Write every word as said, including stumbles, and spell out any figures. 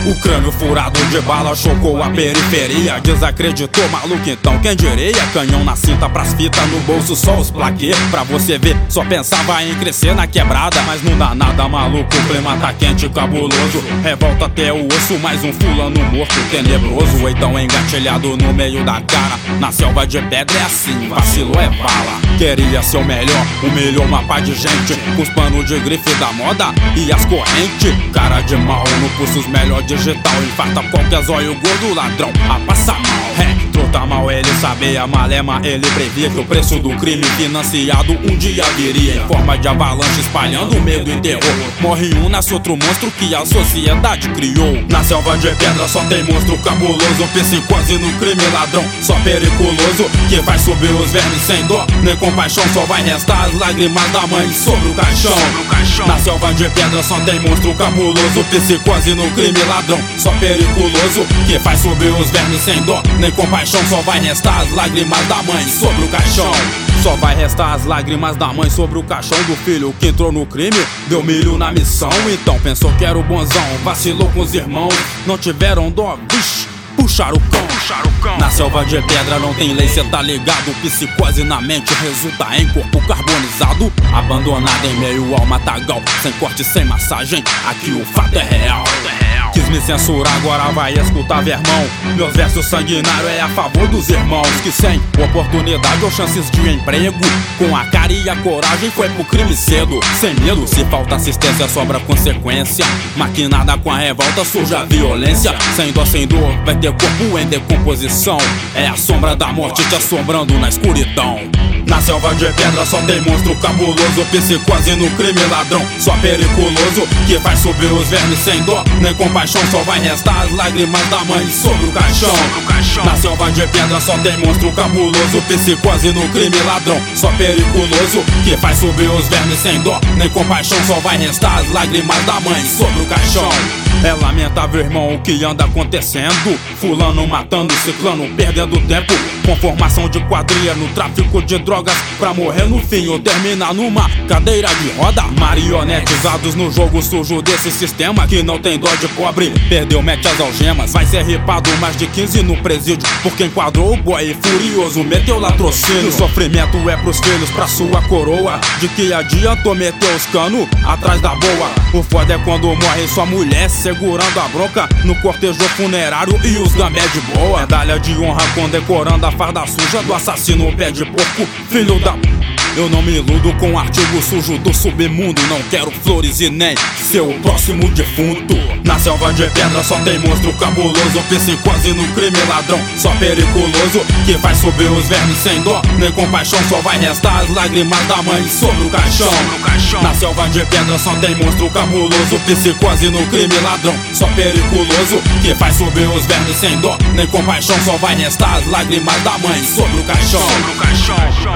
O crânio furado de bala chocou a periferia. Desacreditou, maluco, então quem diria? Canhão na cinta, pras fitas no bolso, só os plaquês. Pra você ver, só pensava em crescer na quebrada. Mas não dá nada, maluco, o clima tá quente e cabuloso. Revolta até o osso, mais um fulano morto tenebroso. Então engatilhado no meio da cara. Na selva de pedra é assim, vacilou é bala. Queria ser o melhor, humilhou uma pá de gente. Com os panos de grife da moda e as correntes. Cara de mal, no pulso os melhor digital. Infarta qualquer zóio gordo ladrão a passar mal. É, trota mal, ele sabia, malema, ele previa que o preço do crime financiado um dia viria em forma de avalanche, espalhando medo e terror. Morre um, nasce outro monstro que a sociedade criou. Na selva de pedra só tem monstro cabuloso, psicose no crime, ladrão só periculoso, que vai subir os vermes sem dó nem compaixão. Só vai restar as lágrimas da mãe sobre o caixão. Na selva de pedra só tem monstro cabuloso, psicose no crime, ladrão só periculoso, que faz subir os vermes sem dó nem compaixão. Só vai restar as lágrimas da mãe sobre o caixão. Só vai restar as lágrimas da mãe sobre o caixão do filho que entrou no crime, deu milho na missão. Então pensou que era o bonzão, vacilou com os irmãos, não tiveram dó, vixe, puxaram o cão. Na selva de pedra não tem lei, cê tá ligado. Psicose na mente resulta em corpo carbonizado, abandonado em meio ao matagal, sem corte, sem massagem, aqui o fato é real. Quis me censurar, agora vai escutar, vermão. Meus versos sanguinários é a favor dos irmãos que sem oportunidade ou chances de emprego, com a cara e a coragem foi pro crime cedo. Sem medo, se falta assistência sobra consequência. Maquinada com a revolta surge a violência. Sem dó, sem dor, vai ter corpo em decomposição. É a sombra da morte te assombrando na escuridão. Na selva de pedra só tem monstro cabuloso, psicose no crime, ladrão só periculoso, que vai subir os vermes sem dó nem compaixão. Só vai restar as lágrimas da mãe sobre o caixão. Na selva de pedra só tem monstro cabuloso, psicose no crime, ladrão só periculoso, que vai subir os vermes sem dó nem compaixão. Só vai restar as lágrimas da mãe sobre o caixão. É lamentável, irmão, o que anda acontecendo. Fulano matando, ciclano perdendo tempo, com formação de quadrilha no tráfico de drogas, pra morrer no fim ou terminar numa cadeira de roda. Marionetizados no jogo sujo desse sistema que não tem dó de pobre, perdeu, mete as algemas. Vai ser ripado mais de quinze no presídio, porque enquadrou o boy furioso, meteu latrocínio. O sofrimento é pros filhos, pra sua coroa. De que adiantou meter os canos atrás da boa? O foda é quando morre sua mulher segurando a bronca no cortejo funerário e os gambé de boa. Medalha de honra condecorando a farda suja do assassino pé de porco, filho da... Eu não me iludo com artigo sujo do submundo. Não quero flores e nem ser o próximo defunto. Na selva de pedra só tem monstro cabuloso, psicose no crime, ladrão só periculoso, que vai subir os vermes sem dó nem compaixão. Só vai restar as lágrimas da mãe sobre o caixão. Na selva de pedra só tem monstro cabuloso, psicose no crime, ladrão só periculoso, que vai subir os vermes sem dó nem compaixão. Só vai restar as lágrimas da mãe sobre o caixão.